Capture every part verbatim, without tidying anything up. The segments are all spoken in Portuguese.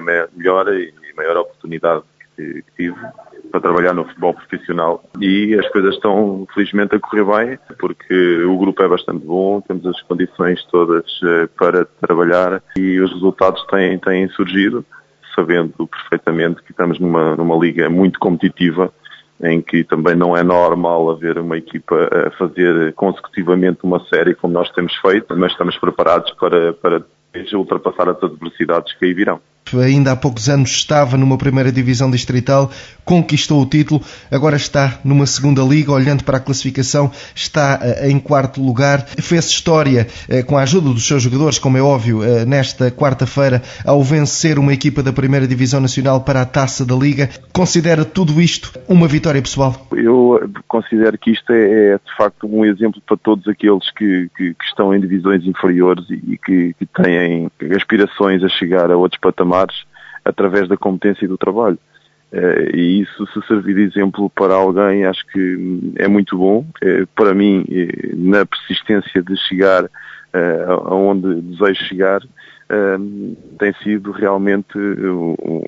melhor e maior oportunidade que tive para trabalhar no futebol profissional, e as coisas estão felizmente a correr bem, porque o grupo é bastante bom, temos as condições todas para trabalhar e os resultados têm, têm surgido, sabendo perfeitamente que estamos numa, numa liga muito competitiva, em que também não é normal haver uma equipa a fazer consecutivamente uma série como nós temos feito, mas estamos preparados para, para ultrapassar as adversidades que aí virão. Ainda há poucos anos estava numa primeira divisão distrital, conquistou o título, agora está numa segunda liga, olhando para a classificação, está em quarto lugar. Fez história com a ajuda dos seus jogadores, como é óbvio, nesta quarta-feira, ao vencer uma equipa da primeira divisão nacional para a Taça da Liga. Considera tudo isto uma vitória pessoal? Eu considero que isto é, é de facto um exemplo para todos aqueles que, que, que estão em divisões inferiores e que, que têm aspirações a chegar a outros patamares através da competência e do trabalho. E isso, se servir de exemplo para alguém, acho que é muito bom. Para mim, na persistência de chegar aonde desejo chegar, tem sido realmente um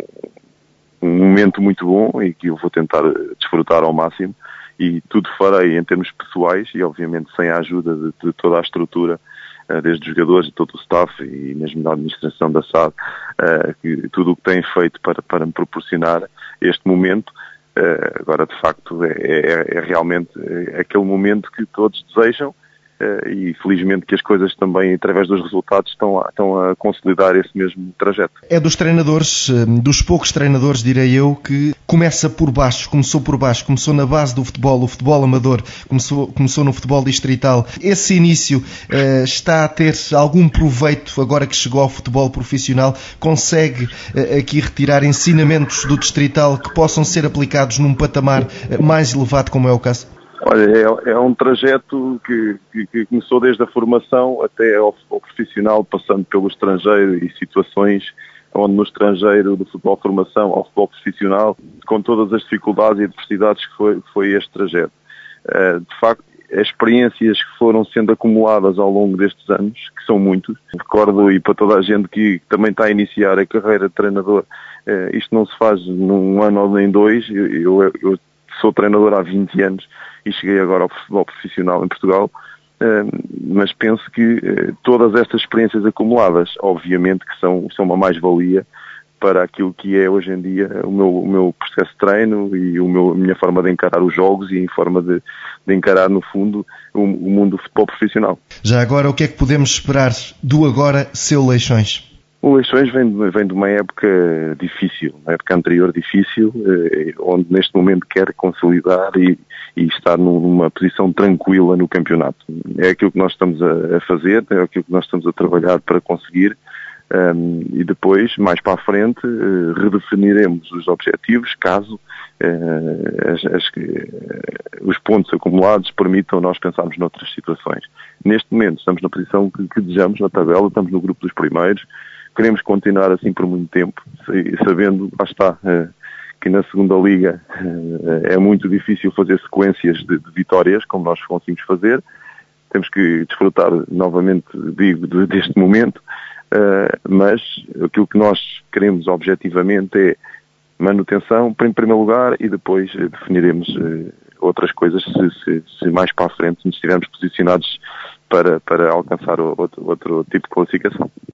momento muito bom e que eu vou tentar desfrutar ao máximo, e tudo farei em termos pessoais e obviamente sem a ajuda de, de toda a estrutura, desde os jogadores e todo o staff e mesmo da administração da S A D, que tudo o que têm feito para, para me proporcionar este momento. Agora, de facto, é, é, é realmente aquele momento que todos desejam, e felizmente que as coisas também, através dos resultados, estão a, estão a consolidar esse mesmo trajeto. É dos treinadores, dos poucos treinadores, direi eu, que começa por baixo, começou por baixo, começou na base do futebol, o futebol amador, começou, começou no futebol distrital. Esse início uh, está a ter algum proveito agora que chegou ao futebol profissional? Consegue uh, aqui retirar ensinamentos do distrital que possam ser aplicados num patamar uh, mais elevado, como é o caso? Olha, é, é um trajeto que, que, que começou desde a formação até ao futebol profissional, passando pelo estrangeiro e situações onde no estrangeiro do futebol formação ao futebol profissional, com todas as dificuldades e adversidades que foi, foi este trajeto. Uh, de facto, as experiências que foram sendo acumuladas ao longo destes anos, que são muitos, recordo, e para toda a gente que também está a iniciar a carreira de treinador, uh, isto não se faz num ano ou nem dois. Eu, eu, eu sou treinador há vinte anos e cheguei agora ao futebol profissional em Portugal, mas penso que todas estas experiências acumuladas, obviamente que são, são uma mais-valia para aquilo que é hoje em dia o meu, o meu processo de treino e o meu, a minha forma de encarar os jogos e a forma de, de encarar, no fundo, o, o mundo do futebol profissional. Já agora, o que é que podemos esperar do agora seu Leixões? O Leixões vem, vem de uma época difícil, uma época anterior difícil, eh, onde neste momento quer consolidar e, e estar numa posição tranquila no campeonato. É aquilo que nós estamos a, a fazer, é aquilo que nós estamos a trabalhar para conseguir, um, e depois, mais para a frente, eh, redefiniremos os objetivos, caso eh, as, as, os pontos acumulados permitam nós pensarmos noutras situações. Neste momento estamos na posição que, que desejamos na tabela, estamos no grupo dos primeiros. Queremos continuar assim por muito tempo, sabendo, lá está, que na segunda liga é muito difícil fazer sequências de, de vitórias, como nós conseguimos fazer. Temos que desfrutar novamente, digo, deste momento, mas aquilo que nós queremos objetivamente é manutenção, em primeiro lugar, e depois definiremos outras coisas se, se, se mais para a frente nos estivermos posicionados para, para alcançar outro, outro tipo de classificação.